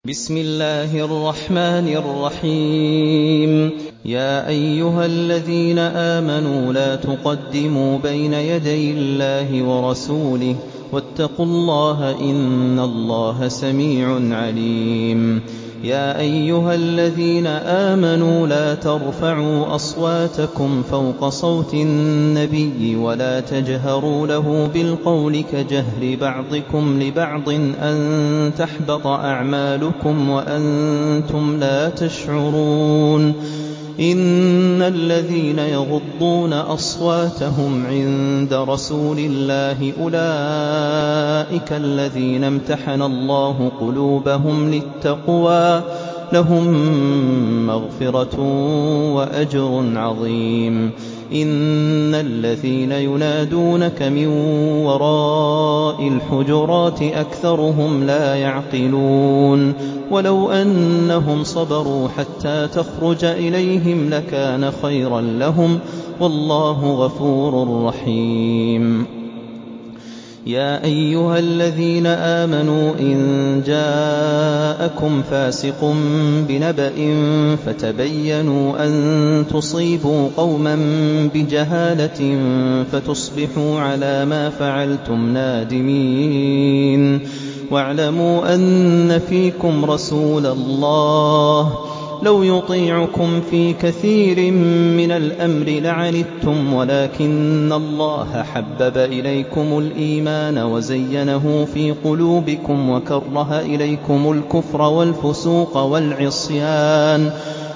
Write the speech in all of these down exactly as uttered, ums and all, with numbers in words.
بسم الله الرحمن الرحيم يا أيها الذين آمنوا لا تقدموا بين يدي الله ورسوله واتقوا الله إن الله سميع عليم يا أيها الذين آمنوا لا ترفعوا أصواتكم فوق صوت النبي ولا تجهروا له بالقول كجهر بعضكم لبعض أن تحبط أعمالكم وأنتم لا تشعرون إن الذين يغضون أصواتهم عند رسول الله أولئك الذين امتحن الله قلوبهم للتقوى لهم مغفرة وأجر عظيم إن الذين ينادونك من وراء الحجرات أكثرهم لا يعقلون ولو أنهم صبروا حتى تخرج إليهم لكان خيرا لهم والله غفور رحيم يا أيها الذين آمنوا إن جاءكم فاسق بنبأ فتبينوا أن تصيبوا قوما بجهالة فتصبحوا على ما فعلتم نادمين واعلموا أن فيكم رسول الله لو يطيعكم في كثير من الأمر لعنتم ولكن الله حبب إليكم الإيمان وزينه في قلوبكم وكره إليكم الكفر والفسوق والعصيان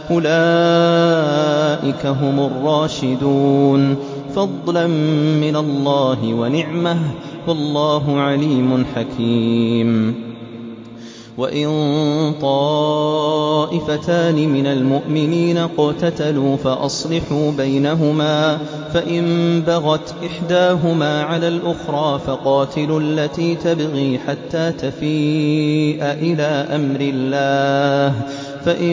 أولئك هم الراشدون فضلا من الله ونعمه والله عليم حكيم وإن طائفتان من المؤمنين اقتتلوا فأصلحوا بينهما فإن بغت إحداهما على الأخرى فقاتلوا التي تبغي حتى تفيء إلى أمر الله فإن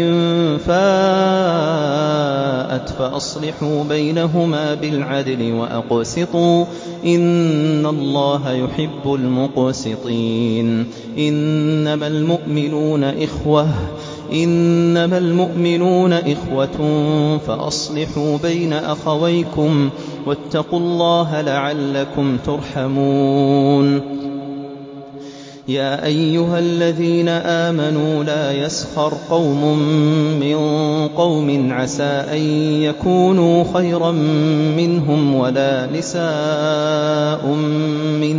فاءت فأصلحوا بينهما بالعدل وأقسطوا إن الله يحب المقسطين إنما المؤمنون إخوة إنما المؤمنون إخوة فأصلحوا بين أخويكم واتقوا الله لعلكم ترحمون يا أيها الذين آمنوا لا يسخر قوم من قوم عسى أن يكونوا خيرا منهم ولا نساء من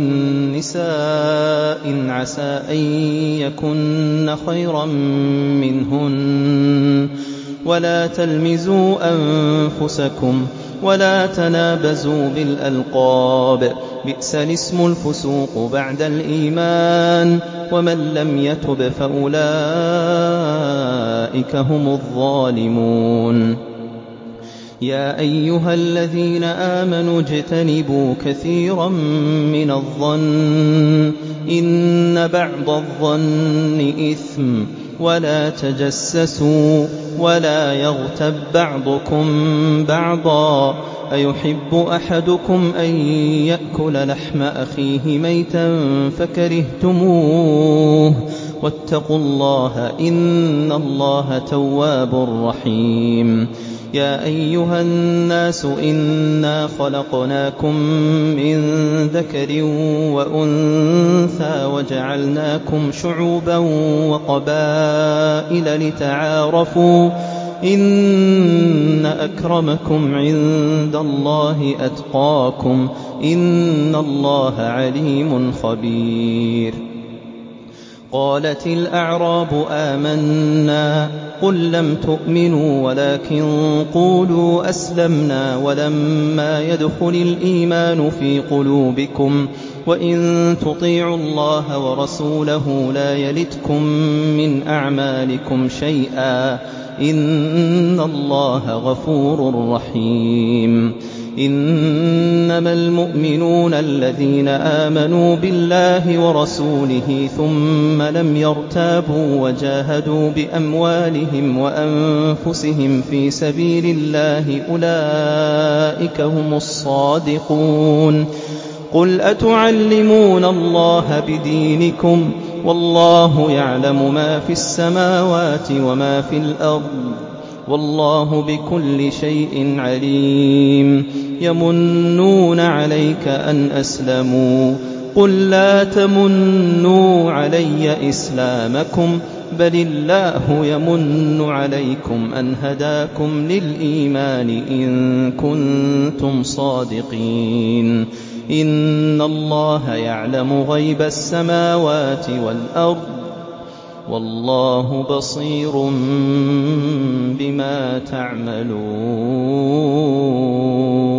نساء عسى أن يكن خيرا منهن ولا تلمزوا أنفسكم ولا تنابزوا بالألقاب بئس الاسم الفسوق بعد الإيمان ومن لم يتب فأولئك هم الظالمون يا أيها الذين آمنوا اجتنبوا كثيرا من الظن إن بعض الظن إثم ولا تجسسوا ولا يغتب بعضكم بعضا أيحب أحدكم أن يأكل لحم أخيه ميتا فكرهتموه واتقوا الله إن الله تواب رحيم يا أيها الناس إنا خلقناكم من ذكر وأنثى وجعلناكم شعوبا وقبائل لتعارفوا إن أكرمكم عند الله أتقاكم إن الله عليم خبير قالت الأعراب آمنا قل لم تؤمنوا ولكن قولوا أسلمنا ولما يدخل الإيمان في قلوبكم وإن تطيعوا الله ورسوله لا يلتكم من أعمالكم شيئا إن الله غفور رحيم إنما المؤمنون الذين آمنوا بالله ورسوله ثم لم يرتابوا وجاهدوا بأموالهم وأنفسهم في سبيل الله أولئك هم الصادقون قل أتعلمون الله بدينكم والله يعلم ما في السماوات وما في الأرض والله بكل شيء عليم. يمنون عليك أن أسلموا قل لا تمنوا علي إسلامكم بل الله يمن عليكم أن هداكم للإيمان إن كنتم صادقين. إن الله يعلم غيب السماوات والأرض والله بصير بما تعملون.